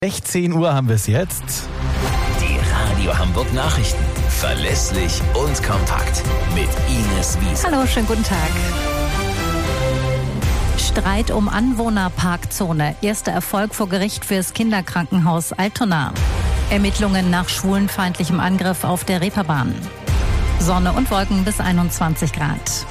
16 Uhr haben wir es jetzt. Die Radio Hamburg Nachrichten. Verlässlich und kompakt. Mit Ines Wiese. Hallo, schönen guten Tag. Streit um Anwohnerparkzone. Erster Erfolg vor Gericht fürs Kinderkrankenhaus Altona. Ermittlungen nach schwulenfeindlichem Angriff auf der Reeperbahn. Sonne und Wolken bis 21 Grad.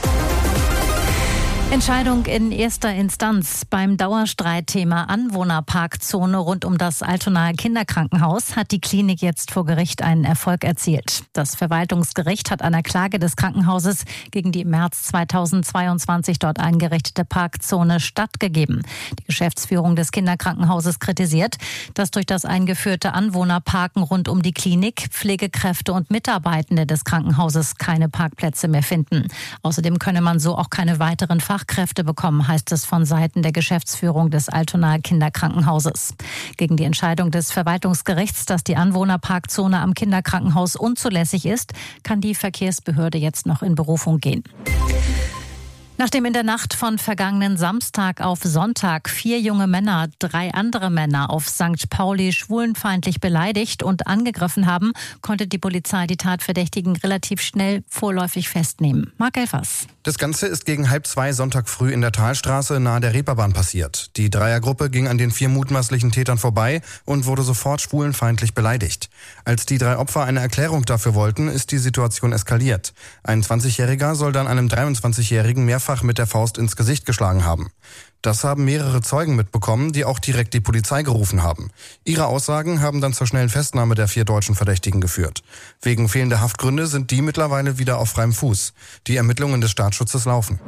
Entscheidung in erster Instanz. Beim Dauerstreitthema Anwohnerparkzone rund um das Altonaer Kinderkrankenhaus hat die Klinik jetzt vor Gericht einen Erfolg erzielt. Das Verwaltungsgericht hat einer Klage des Krankenhauses gegen die im März 2022 dort eingerichtete Parkzone stattgegeben. Die Geschäftsführung des Kinderkrankenhauses kritisiert, dass durch das eingeführte Anwohnerparken rund um die Klinik Pflegekräfte und Mitarbeitende des Krankenhauses keine Parkplätze mehr finden. Außerdem könne man so auch keine weiteren Fachkräfte bekommen, heißt es von Seiten der Geschäftsführung des Altonaer Kinderkrankenhauses. Gegen die Entscheidung des Verwaltungsgerichts, dass die Anwohnerparkzone am Kinderkrankenhaus unzulässig ist, kann die Verkehrsbehörde jetzt noch in Berufung gehen. Nachdem in der Nacht von vergangenen Samstag auf Sonntag 4 junge Männer 3 andere Männer auf St. Pauli schwulenfeindlich beleidigt und angegriffen haben, konnte die Polizei die Tatverdächtigen relativ schnell vorläufig festnehmen. Marc Elfers. Das Ganze ist gegen 1:30 Sonntag früh in der Talstraße nahe der Reeperbahn passiert. Die Dreiergruppe ging an den 4 mutmaßlichen Tätern vorbei und wurde sofort schwulenfeindlich beleidigt. Als die 3 Opfer eine Erklärung dafür wollten, ist die Situation eskaliert. Ein 20-Jähriger soll dann einem 23-Jährigen mehrfach mit der Faust ins Gesicht geschlagen haben. Das haben mehrere Zeugen mitbekommen, die auch direkt die Polizei gerufen haben. Ihre Aussagen haben dann zur schnellen Festnahme der 4 deutschen Verdächtigen geführt. Wegen fehlender Haftgründe sind die mittlerweile wieder auf freiem Fuß. Die Ermittlungen des Staatsschutzes laufen.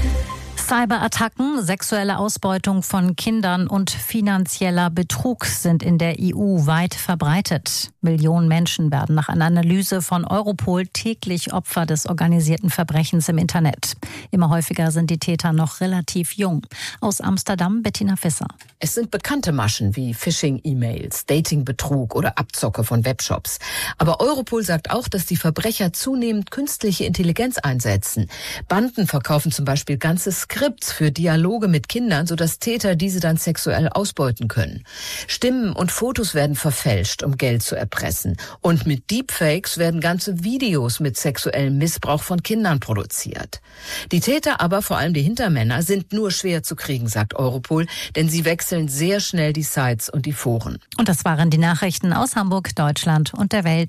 Cyberattacken, sexuelle Ausbeutung von Kindern und finanzieller Betrug sind in der EU weit verbreitet. Millionen Menschen werden nach einer Analyse von Europol täglich Opfer des organisierten Verbrechens im Internet. Immer häufiger sind die Täter noch relativ jung. Aus Amsterdam Bettina Visser. Es sind bekannte Maschen wie Phishing-E-Mails, Datingbetrug oder Abzocke von Webshops. Aber Europol sagt auch, dass die Verbrecher zunehmend künstliche Intelligenz einsetzen. Banden verkaufen zum Beispiel ganze Skripts für Dialoge mit Kindern, sodass Täter diese dann sexuell ausbeuten können. Stimmen und Fotos werden verfälscht, um Geld zu erpressen. Und mit Deepfakes werden ganze Videos mit sexuellem Missbrauch von Kindern produziert. Die Täter aber, vor allem die Hintermänner, sind nur schwer zu kriegen, sagt Europol, denn sie wechseln sehr schnell die Sites und die Foren. Und das waren die Nachrichten aus Hamburg, Deutschland und der Welt.